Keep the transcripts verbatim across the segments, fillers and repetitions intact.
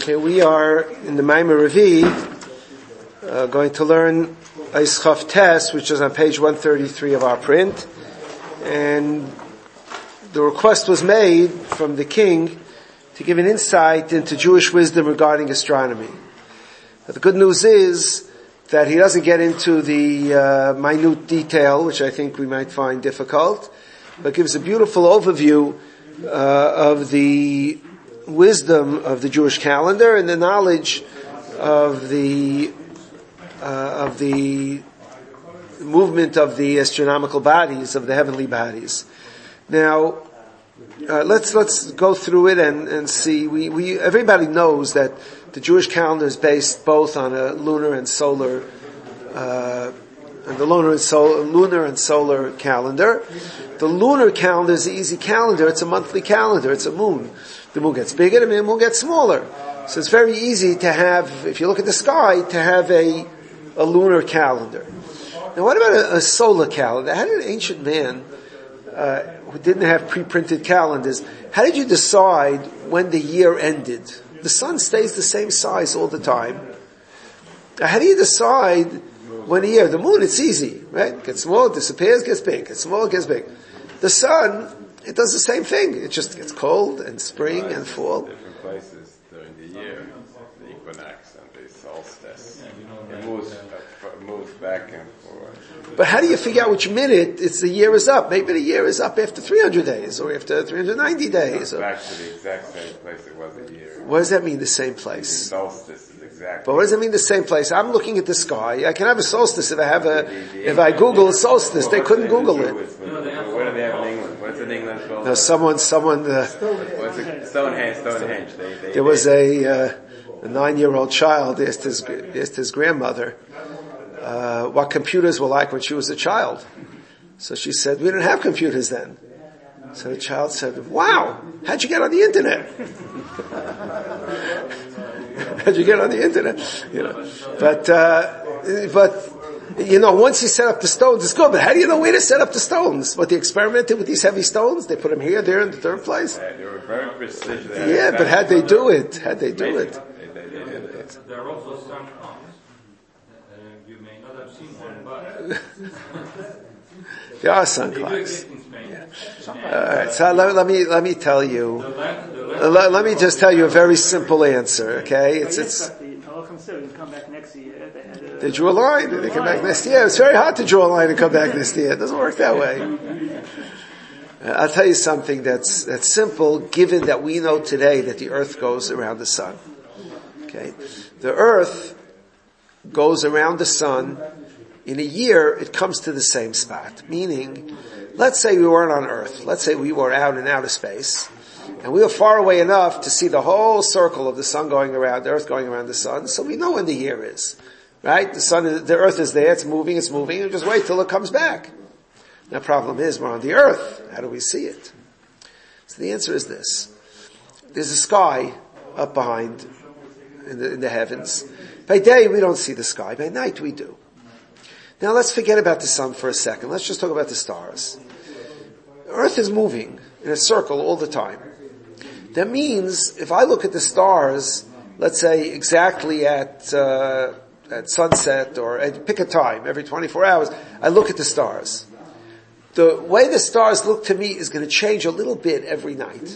Okay, we are in the Maimar Revi, uh, going to learn Eischav Tes, which is on page one thirty-three of our print. And the request was made from the king to give an insight into Jewish wisdom regarding astronomy. But the good news is that he doesn't get into the uh, minute detail, which I think we might find difficult, but gives a beautiful overview uh, of the wisdom of the Jewish calendar and the knowledge of the uh, of the movement of the astronomical bodies, of the heavenly bodies. Now, uh, let's let's go through it and, and see. We we everybody knows that the Jewish calendar is based both on a lunar and solar, uh, and the lunar and solar lunar and solar calendar. The lunar calendar is an easy calendar. It's a monthly calendar. It's a moon. The moon gets bigger, the moon gets smaller. So it's very easy to have, if you look at the sky, to have a, a lunar calendar. Now what about a, a solar calendar? How did an ancient man, uh, who didn't have pre-printed calendars, how did you decide when the year ended? The sun stays the same size all the time. How do you decide when the year, the moon, it's easy, right? It gets small, it disappears, gets big, gets small, gets big. The sun, it does the same thing. It just gets cold and spring and fall. Different places during the year, the equinox and the solstice. It moves, uh, moves back and forth. But how do you figure out which minute it's the year is up? Maybe the year is up after three hundred days or after three hundred ninety days. Or back to the exact same place it was a year. What does that mean, the same place? The solstice is exactly. But what does it mean, the same place? I'm looking at the sky. I can have a solstice if I have a, if I Google solstice. They couldn't Google it. What do they have in England? What's in England? No, someone, someone, uh, What's it? Stonehenge, Stonehenge. They, they, there was a, uh, a nine-year-old child asked his, asked his grandmother, uh, what computers were like when she was a child. So she said, we didn't have computers then. So the child said, wow, how'd you get on the internet? How'd you get on the internet? You know, but, uh, but, you know, once you set up the stones, it's good, but how do you know where to set up the stones? What, they experimented with these heavy stones? They put them here, there, in the third place? Yeah, they were very precision. Yeah, but how'd they do it? How'd they do it? There are also some clowns. Uh, you may not have seen one, but there are sun clocks. Yeah. Alright, so let, let me, let me tell you, let, let me just tell you a very simple answer, okay? It's, it's, they drew a line and they come back next year. It's very hard to draw a line and come back next year. It doesn't work that way. I'll tell you something that's, that's simple, given that we know today that the earth goes around the sun. Okay? The earth goes around the sun. In a year, it comes to the same spot. Meaning, let's say we weren't on earth. Let's say we were out in outer space. And we were far away enough to see the whole circle of the sun going around, the earth going around the sun. So we know when the year is. Right? The sun, the earth is there, it's moving, it's moving, and just wait till it comes back. The problem is, we're on the earth. How do we see it? So the answer is this. There's a sky up behind in the, in the heavens. By day, we don't see the sky. By night, we do. Now let's forget about the sun for a second. Let's just talk about the stars. The earth is moving in a circle all the time. That means, if I look at the stars, let's say exactly at, uh, at sunset or at, pick a time, every twenty-four hours, I look at the stars. The way the stars look to me is going to change a little bit every night.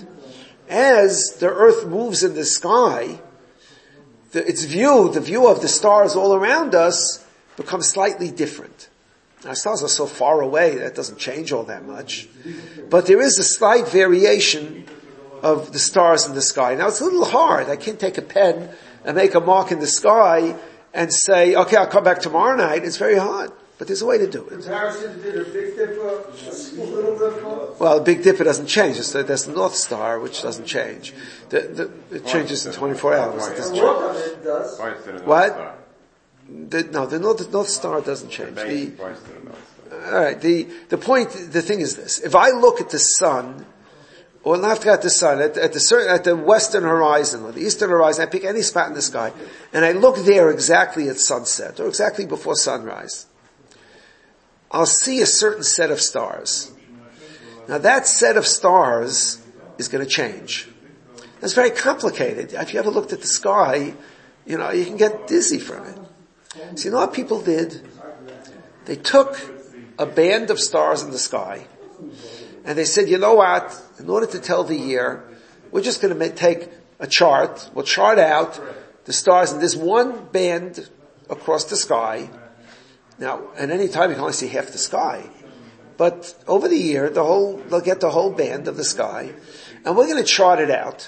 As the earth moves in the sky, the, its view, the view of the stars all around us becomes slightly different. Our stars are so far away that doesn't change all that much. But there is a slight variation of the stars in the sky. Now it's a little hard. I can't take a pen and make a mark in the sky and say, okay, I'll come back tomorrow night. It's very hard. But there's a way to do it. Comparison to the Big Dipper, a little Dipper? Well, the Big Dipper doesn't change. It's the, there's the North Star, which doesn't change. The, the, it changes in twenty-four hours. It doesn't change. It does. What? The, no, the North, the North Star doesn't change. The, alright, the, the point, the thing is this. If I look at the sun, or not at the sun, at, at the certain, at the western horizon, or the eastern horizon, I pick any spot in the sky, and I look there exactly at sunset, or exactly before sunrise, I'll see a certain set of stars. Now that set of stars is going to change. It's very complicated. If you ever looked at the sky, you know, you can get dizzy from it. So you know what people did? They took a band of stars in the sky, and they said, you know what, in order to tell the year, we're just going to take a chart, we'll chart out the stars in this one band across the sky. Now, at any time you can only see half the sky. But over the year, the whole, they'll get the whole band of the sky, and we're going to chart it out.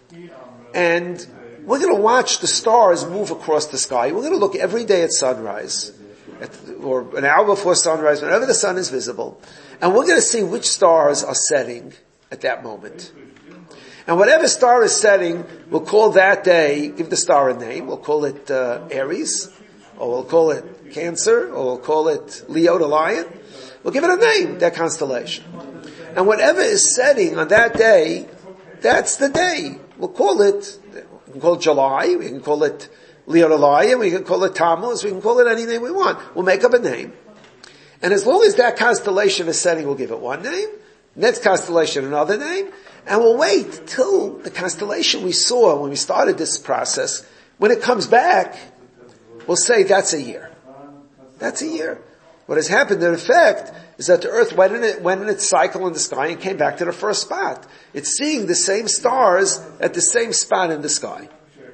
And we're going to watch the stars move across the sky. We're going to look every day at sunrise, at, or an hour before sunrise, whenever the sun is visible, and we're going to see which stars are setting at that moment. And whatever star is setting, we'll call that day, give the star a name, we'll call it uh, Aries, or we'll call it Cancer, or we'll call it Leo the Lion. We'll give it a name, that constellation. And whatever is setting on that day, that's the day. We'll call it, we can call it July, we can call it Leo the Lion, we can call it Tammuz, we can call it any name we want. We'll make up a name. And as long as that constellation is setting, we'll give it one name. Next constellation, another name. And we'll wait till the constellation we saw when we started this process, when it comes back, we'll say that's a year. That's a year. What has happened in effect is that the Earth went in, it, went in its cycle in the sky and came back to the first spot. It's seeing the same stars at the same spot in the sky.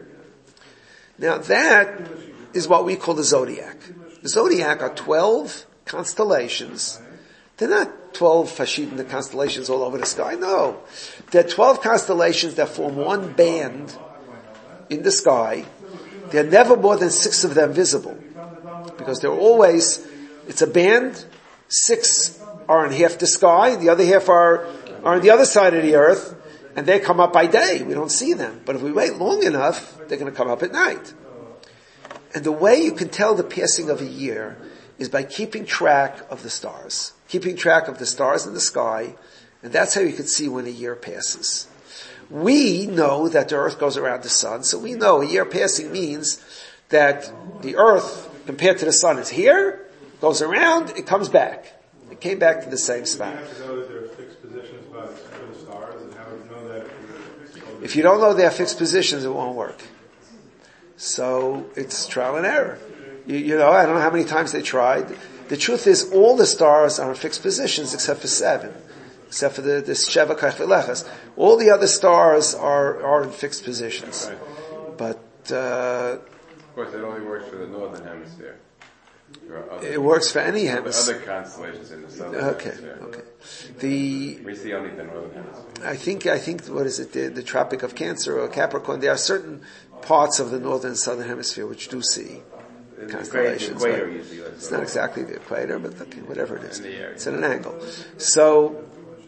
Now that is what we call the zodiac. The zodiac are twelve constellations. They're not twelve Hashidna constellations all over the sky, no. They're twelve constellations that form one band in the sky. There are never more than six of them visible, because they're always, it's a band, six are in half the sky, the other half are, are on the other side of the earth, and they come up by day. We don't see them. But if we wait long enough, they're going to come up at night. And the way you can tell the passing of a year is by keeping track of the stars. Keeping track of the stars in the sky, and that's how you can see when a year passes. We know that the earth goes around the sun, so we know a year passing means that the earth, compared to the sun, is here, goes around, it comes back. It came back to the same spot. You have to know that there are fixed positions by the stars, and how would you know that? If you don't know their fixed positions, it won't work. So it's trial and error. You, you know, I don't know how many times they tried. The truth is, all the stars are in fixed positions except for seven, except for the, the Sheva Kachvelechas. All the other stars are, are in fixed positions. But, uh, of course, it only works for the northern hemisphere. Other, it works for any hemisphere. Other constellations in the southern okay, hemisphere. Okay, The, we see only the northern hemisphere. I think, I think, what is it, the, the Tropic of Cancer or Capricorn, there are certain parts of the northern and southern hemisphere which do see constellations. The equator usually. It's not exactly the equator, but okay, whatever it is. It's at an angle. So,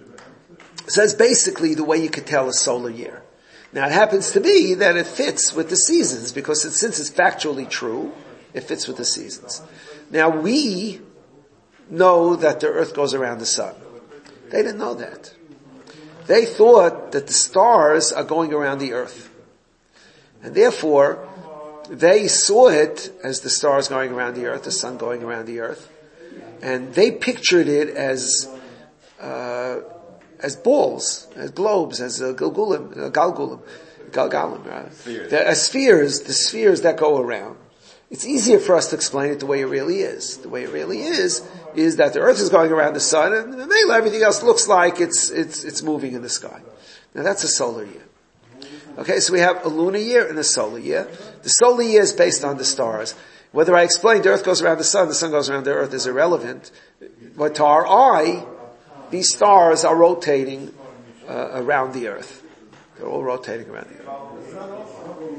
so that's basically the way you could tell a solar year. Now it happens to be that it fits with the seasons, because it, since it's factually true, it fits with the seasons. Now we know that the earth goes around the sun. They didn't know that. They thought that the stars are going around the earth. And therefore, they saw it as the stars going around the earth, the sun going around the earth. And they pictured it as, uh, as balls, as globes, as uh, galgulim, uh, galgulim, galgalim, right? Spheres. The, as spheres, the spheres that go around. It's easier for us to explain it the way it really is. The way it really is, is that the earth is going around the sun, and maybe everything else looks like it's, it's, it's moving in the sky. Now that's a solar year. Okay, so we have a lunar year and a solar year. The solar year is based on the stars. Whether I explain the earth goes around the sun, the sun goes around the earth is irrelevant. But to our eye, these stars are rotating uh, around the earth. They're all rotating around the earth.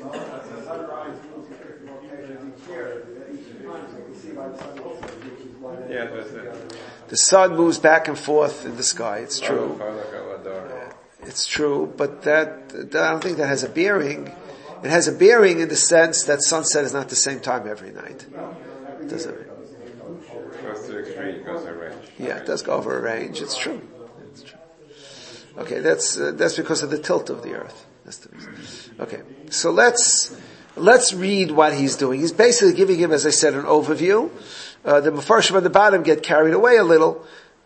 Yeah, that's it. The sun moves back and forth in the sky, it's true. It's true, but that, I don't think that has a bearing. It has a bearing in the sense that sunset is not the same time every night. It doesn't. It goes to the extreme, it goes to a range. Yeah, it does go over a range, it's true. It's true. Okay, that's, uh, that's because of the tilt of the earth. That's the reason. Okay, so let's, let's read what he's doing. He's basically giving him, as I said, an overview. Uh, the Mefarshim at the bottom get carried away a little.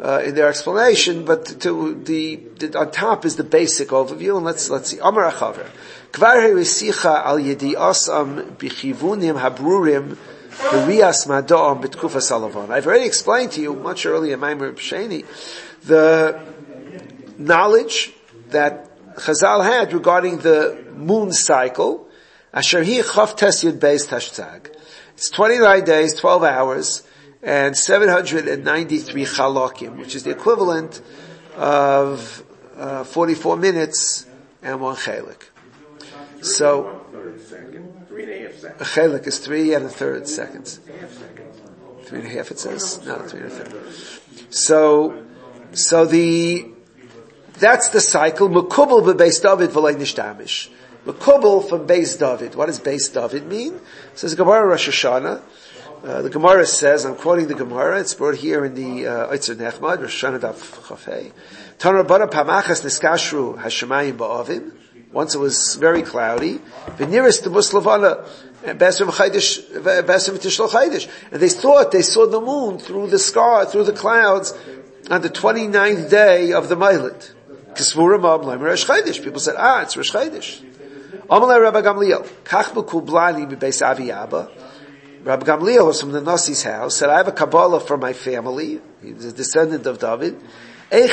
uh, in their explanation, but to the, the on top is the basic overview, and let's let's see. Amar Achaver, Kvar herisicha al yediasam bichivunim habrurim b'rias madam b'tkufa salavon. I've already explained to you much earlier, Maimer B'Sheni, the knowledge that Chazal had regarding the moon cycle. Asher hi chav tes yud beis tashtag. It's twenty-nine days, twelve hours, and seven hundred ninety-three chalakim, which is the equivalent of uh, forty-four minutes and one chelik. So, Three and a half seconds. a chelik is three and a third seconds. Three and a half, it says? No, three and a third. So, so the, that's the cycle. Mekubal bebeis David v'lei nishtamish. Mekubal from Beis David. What does Beis David mean? It says Gemara Rosh Hashanah. Uh, the Gemara says, I'm quoting the Gemara, it's brought here in the Oitzer uh, Nechmad, Rosh Hashanah Daf Chafei. Tan Rabbana Pamachas Niskashru Hashemayim Ba'avim. Once it was very cloudy. V'niris Tebus Levana, Besim Chaydish, Besim Tishlo Chaydish. And they thought they saw the moon through the sky, through the clouds, on the twenty-ninth day of the Mailet. Kisvurim Amlaim Rosh Chaydish. People said, ah, it's Rosh Chaydish. Amalei Rabbi Gamliel, Kach B'Kublani B'Beis Avi Abba. Rabbi Gamliel was from the Nasi's house, said, I have a Kabbalah for my family. He was a descendant of David. The,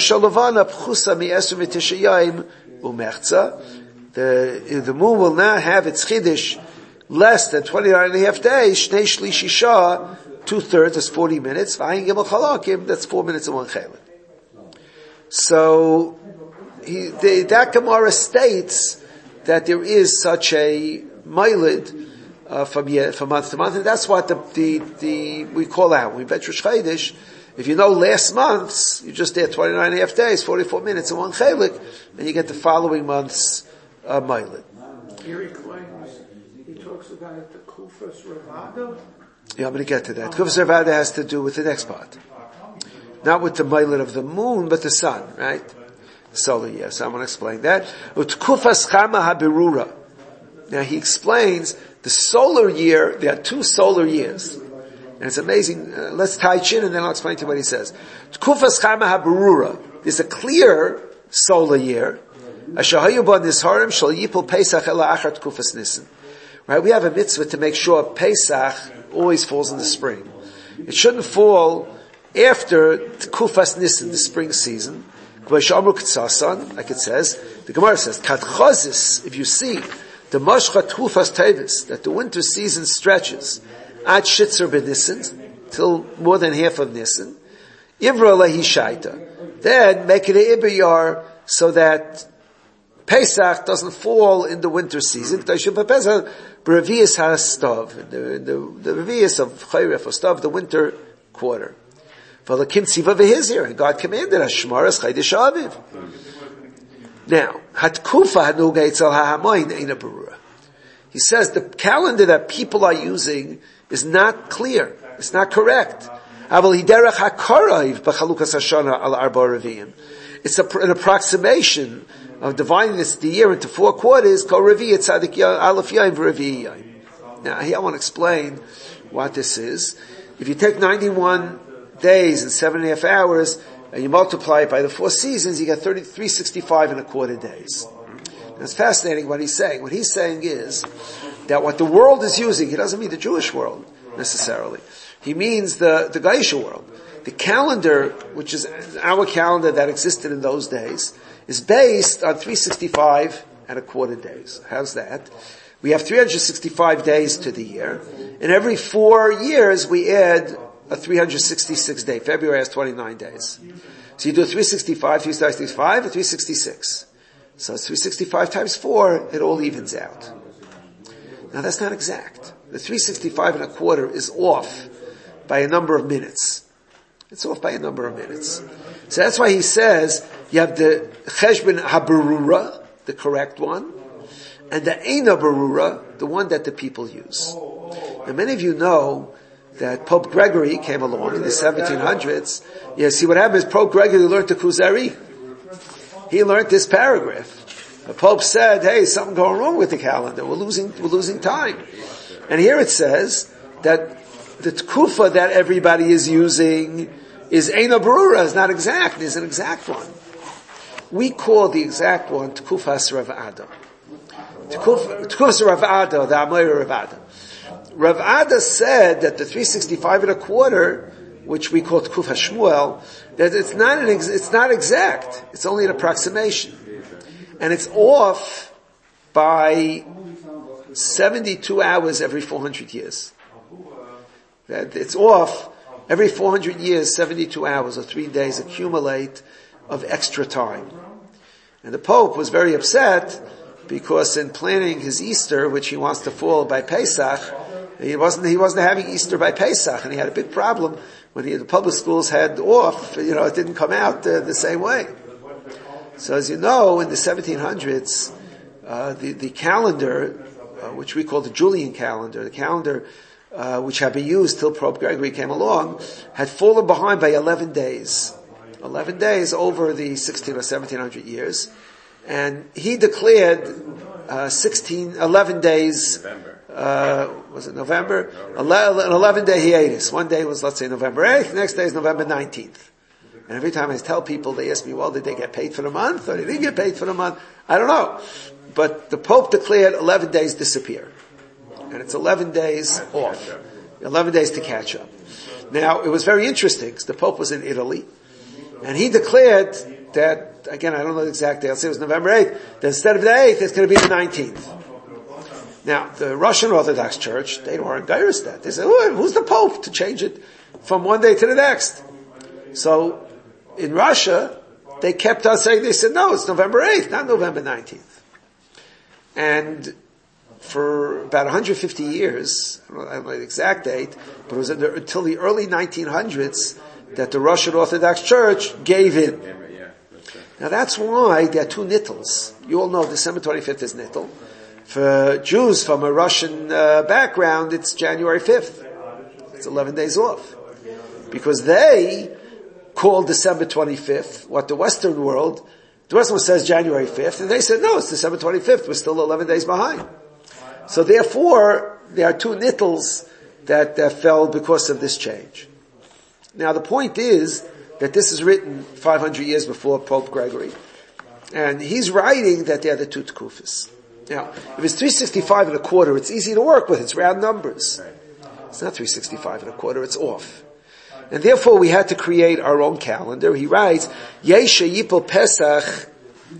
the moon will not have its Chiddush less than twenty-nine and a half days. Shnei Shlishi Shah, two thirds, that's forty minutes. V'ayin Gimel Chalakim, that's four minutes and one chelik. So, he, the, that Gemara states that there is such a Mailid, Uh, from year, from month to month, and that's what the, the, the, we call out. We bet Rosh Chodesh, if you know last month's, you just did twenty-nine and a half days, forty-four minutes, and one chelik, and you get the following month's, uh, Mailid. Here he claims, he talks about the Kufas Ravada. Yeah, I'm gonna get to that. Kufas Ravada has to do with the next part. Not with the Mailid of the moon, but the sun, right? Solar year. So I'm gonna explain that. Utkufas Chama HaBerura. Now he explains the solar year, there are two solar years. And it's amazing. Uh, let's tie chin and then I'll explain to you what he says. Tkufas Chama HaBerura. There's a clear solar year. Right? We have a mitzvah to make sure Pesach always falls in the spring. It shouldn't fall after Tkufas Nisan, the spring season. Like it says, the Gemara says, Katchazis, if you see, the mashchat hufas tevis, that the winter season stretches at shitzer b'nissen till more than half of Nisan. Ivra lehi shaita. Then make it a ibayar so that Pesach doesn't fall in the winter season. Pesach b'revius ha'stav, the the the revius of chayref or stav, the winter quarter. V'lakim tziva v'hizir, and God commanded us shmaras chaydish aviv. Now, Hatkufa Hanuga Eitzel HaHamoin Eina Berura. He says the calendar that people are using is not clear. It's not correct. Aval Hiderach HaKaraiv B'Chalukas HaShana Al Arba Revi'im. It's a, an approximation of dividing this, the year into four quarters, Kol Revi' Tzadik Aleph Yayim V'Revi' Yayim. Now, here I want to explain what this is. If you take ninety-one days and seven and a half hours, and you multiply it by the four seasons, you get thirty-three sixty-five and a quarter days. And it's fascinating what he's saying. What he's saying is that what the world is using, he doesn't mean the Jewish world necessarily. He means the, the Gaisha world. The calendar, which is our calendar that existed in those days, is based on three hundred sixty-five and a quarter days. How's that? We have three hundred sixty-five days to the year, and every four years we add a three hundred sixty-six day. February has twenty-nine days. So you do three hundred sixty-five, three hundred sixty-five, and three hundred sixty-six. So it's three hundred sixty-five times four, it all evens out. Now that's not exact. The three hundred sixty-five and a quarter is off by a number of minutes. It's off by a number of minutes. So that's why he says, you have the Cheshbon HaBerura, the correct one, and the Eina Berura, the one that the people use. Now many of you know that Pope Gregory came along in the seventeen hundreds. You see what happened is Pope Gregory learned the Kuzari. He learned this paragraph. The Pope said, hey, something going wrong with the calendar. We're losing, we're losing time. And here it says that the tkufa that everybody is using is Eina Barura, is not exact, is an exact one. We call the exact one Tekufas Rav Ada. Tekufas Rav Ada, the Amoyer Rav Ada. Rav Ada said that the three sixty-five and a quarter, which we call Tekufas Shmuel, that it's not an ex- it's not exact. It's only an approximation. And it's off by seventy-two hours every four hundred years. That it's off every four hundred years, seventy-two hours or three days accumulate of extra time. And the Pope was very upset because in planning his Easter, which he wants to fall by Pesach, he wasn't, he wasn't having Easter by Pesach, and he had a big problem when he, the public schools had off, you know, it didn't come out uh, the same way. So as you know, in the seventeen hundreds, uh, the, the calendar, uh, which we call the Julian calendar, the calendar uh, which had been used till Pope Gregory came along, had fallen behind by eleven days. eleven days over the sixteen or seventeen hundred years. And he declared uh, sixteen, eleven days, uh, was it November? Ele- an eleven day hiatus. One day was, let's say, November eighth, next day is November nineteenth. And every time I tell people, they ask me, well, did they get paid for the month or they didn't get paid for the month? I don't know. But the Pope declared eleven days disappear. And it's eleven days off. eleven days to catch up. Now, it was very interesting because the Pope was in Italy and he declared that, again, I don't know the exact day, I'll say it was November eighth, that instead of the eighth, it's going to be the nineteenth. Now, the Russian Orthodox Church, they weren't gyrus that. They said, oh, who's the Pope to change it from one day to the next? So, in Russia, they kept on saying, they said, no, it's November eighth, not November nineteenth. And for about one hundred fifty years, I don't know, I don't know the exact date, but it was until the early nineteen hundreds that the Russian Orthodox Church gave in. Now that's why there are two nittles. You all know December twenty-fifth is nittel. For Jews from a Russian uh, background, it's January fifth. It's eleven days off. Because they call December twenty-fifth, what the Western world, the Western world says January fifth, and they said, no, it's December twenty-fifth, we're still eleven days behind. So therefore, there are two nittles that, that fell because of this change. Now the point is that this is written five hundred years before Pope Gregory. And he's writing that they're the two tekufas. Now, if it's three sixty-five and a quarter, it's easy to work with, it's round numbers. It's not three sixty-five and a quarter, it's off. And therefore we had to create our own calendar. He writes, Yesha Yipol Pesach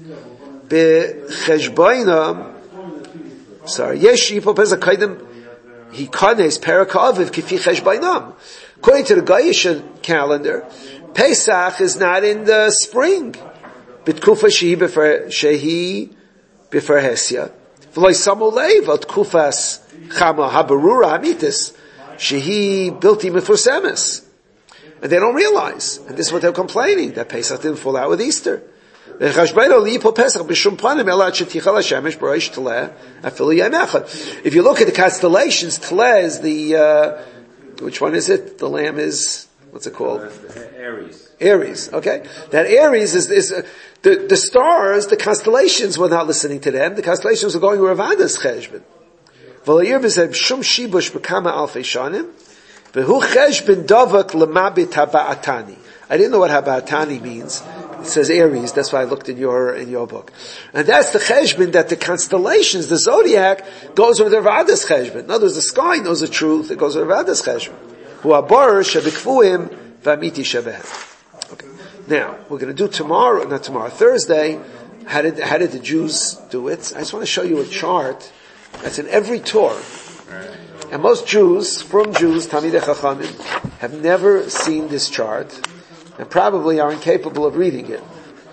Becheshboinam, sorry, Yesha Yipol Pesach Kaidem Hikanes Perak Aviv Kifi Cheshboinam. According to the Goyish calendar, Pesach is not in the spring. B'tkufa shehi b'fer hesya. V'loi samu leiv al tkufas chama habarura hamitis shehi bilti mefusemes. And they don't realize. And this is what they're complaining, that Pesach didn't fall out with Easter. If you look at the constellations, Tleh is the, uh, which one is it? The lamb is, what's it called? Aries. Aries, okay? That Aries is, is uh, the, the stars, the constellations were not listening to them. The constellations were going with Ravada's cheshbon. V'layir b'zeb shum shibush b'kama alfei shanim, v'hu cheshbon davak l'mabit haba'atani. I didn't know what haba'atani means. It says Aries, that's why I looked in your, in your book. And that's the cheshbon that the constellations, the zodiac, goes with Ravada's cheshbon. In other words, the sky knows the truth, it goes with Ravada's cheshbon. Hu abar shebikfuim v'amiti shebehem. Okay. Now, we're going to do tomorrow, not tomorrow, Thursday, how did, how did the Jews do it? I just want to show you a chart that's in every Torah. And most Jews, from Jews, Talmidei Chachamim, have never seen this chart, and probably are incapable of reading it.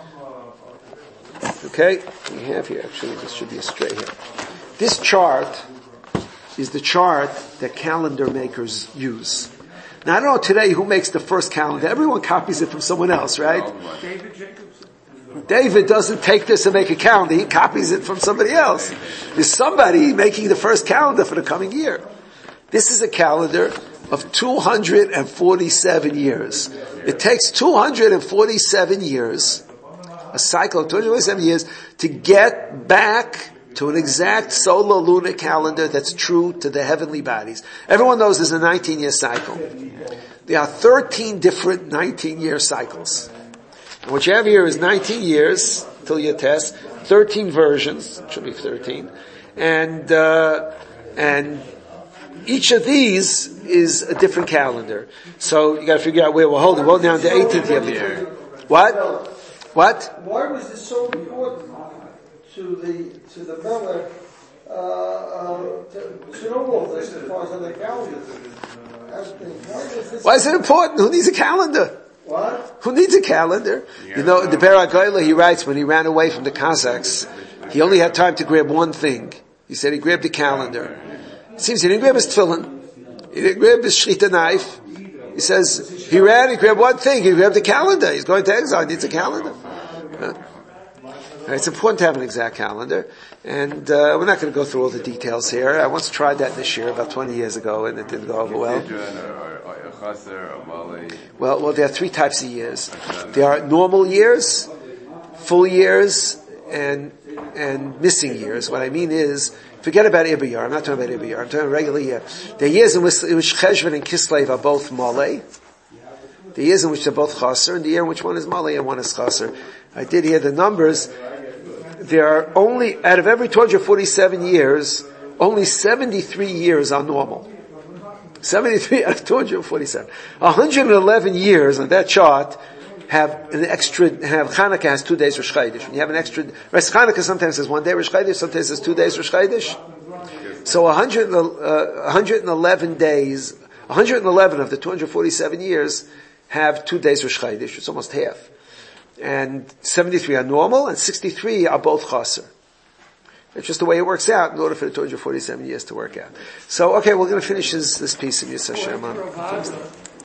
Okay? We have here, actually, this should be a straight here. This chart is the chart that calendar makers use. Now, I don't know today who makes the first calendar. Everyone copies it from someone else, right? David Jacobson. David doesn't take this and make a calendar. He copies it from somebody else. There's somebody making the first calendar for the coming year. This is a calendar of two hundred forty-seven years. It takes two hundred forty-seven years, a cycle of two hundred forty-seven years, to get back to an exact solar lunar calendar that's true to the heavenly bodies. Everyone knows there's a nineteen year cycle. There are thirteen different nineteen year cycles. And what you have here is nineteen years till your test, thirteen versions, it should be thirteen, and, uh, and each of these is a different calendar. So you gotta figure out where we're holding. Well, now the eighteenth year. What? What? Why was this so important to the to the Melech uh, uh, to, to know all this as far as on the calendar? Why is this? Why is it important? Who needs a calendar? What? Who needs a calendar? You know, the Be'er HaGoyla, he writes, when he ran away from the Cossacks, he only had time to grab one thing. He said he grabbed the calendar. It seems he didn't grab his tefillin. He didn't grab his shechita knife. He says, he ran, he grabbed one thing, he grabbed the calendar. He's going to exile, he needs a calendar. Huh? It's important to have an exact calendar. And uh, we're not going to go through all the details here. I once tried that this year, about twenty years ago, and it didn't go over well. Well, well, there are three types of years. There are normal years, full years, and and missing years. What I mean is, forget about Ibiyar. I'm not talking about Ibiyar. I'm talking about regular year. There are years in which, in which Cheshvan and Kislev are both Malay. The years in which they're both Chaser, and the year in which one is Malay and one is Chaser. I did hear the numbers. There are only, out of every two hundred forty-seven years, only seventy-three years are normal. seventy-three out of two hundred forty-seven. one hundred eleven years on that chart have an extra, have Hanukkah has two days Rosh Chodesh. When you have an extra, Rosh Hanukkah sometimes has one day Rosh Chodesh, sometimes has two days Rosh Chodesh. So one hundred, uh, one hundred eleven days, one hundred eleven of the two hundred forty-seven years have two days Rosh Chodesh. It's almost half. And seventy-three are normal, and sixty-three are both Chaser. It's just the way it works out in order for the two hundred forty-seven years to work out. So, okay, we're going to finish this, this piece of Yisra Hashem on Thursday.